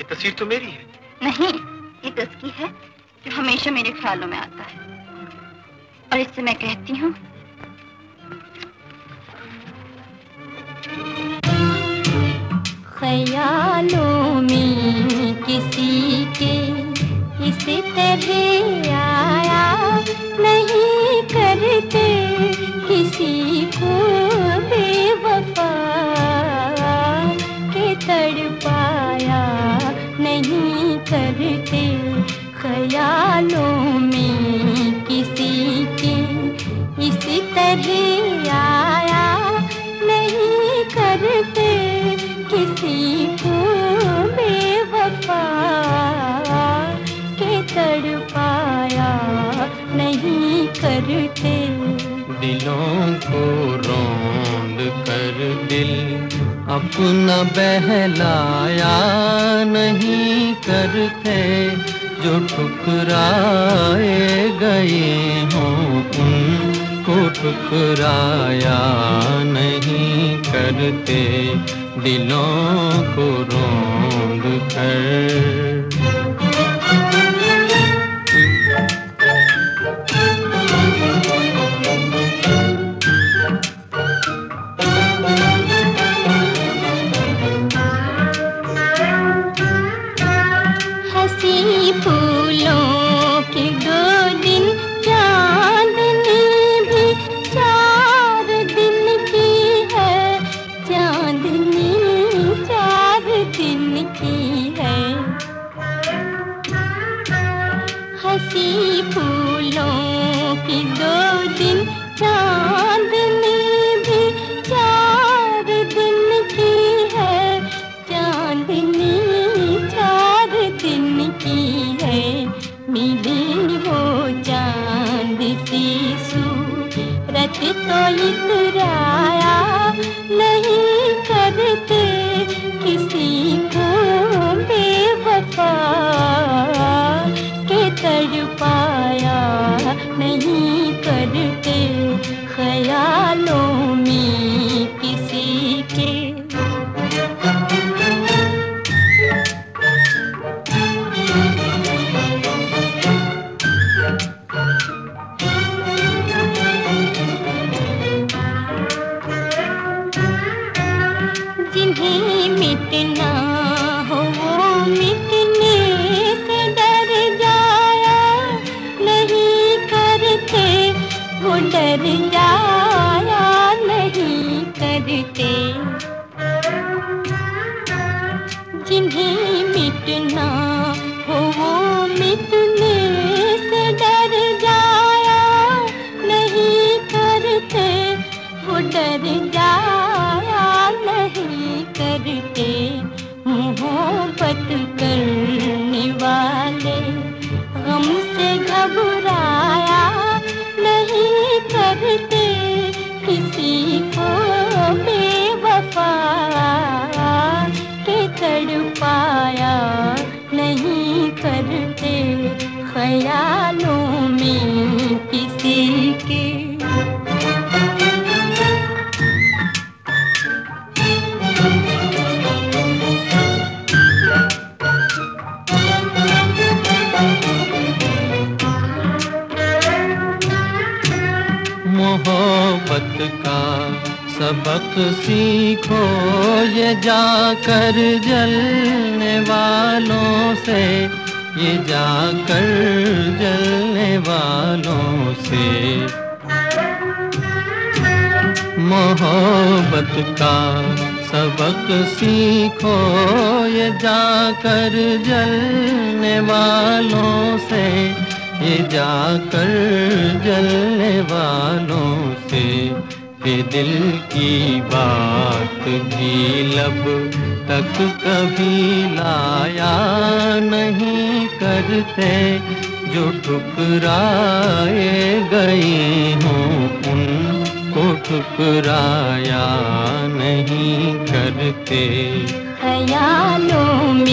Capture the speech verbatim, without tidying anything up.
ये तस्वीर तो मेरी है। नहीं, ये तो उसकी है जो हमेशा मेरे ख्यालों में आता है। और इससे मैं कहती हूँ, ख्यालों में किसी के इस तरह आया नहीं करते किसी को बेवफा के तड़पाया नहीं करते। ख्यालों में किसी के इस तरह आया नहीं करते किसी को बेवफा के तड़पाया नहीं करते। दिलों को रौंद कर दिल अपना बहलाया नहीं करते। जो ठुकराए गए हों उनको ठुकराया नहीं करते। दिलों को रौंद कर हंसी फूलों के दो दिन चांदनी भी चार दिन की है। चांदनी चार दिन की है। हंसी फूलों की दो दिन चांदनी भी चार दिन की है। चांदनी चार दिन की है। मिली हो चांद सी सूरत तो इतराया नहीं करते किसी को बेवफा के तड़पाया नहीं करते। ख्यालों में किसी के जिन्हें मिटना हो वो मिटने से डर जाया नहीं करते। वो डर जाया नहीं करते। जिन्हें मिटना हो वो मिटने से डर जाया नहीं करते। वो डर जाया नहीं करते। मोहब्बत करने वाले गम से घबराया नहीं करते किसी को बेवफा के तड़पाया नहीं करते। ख्यालों में किसी के मोहब्बत का सबक सीखो ये जाकर जलने वालों से। ये जाकर जलने वालों से। मोहब्बत का सबक सीखो ये जाकर जलने वालों से। ये जाकर जलने वालों से। ये दिल की बात भी लब तक कभी लाया नहीं करते। जो ठुकराए गए हों उनको ठुकराया नहीं करते। ख्यालों में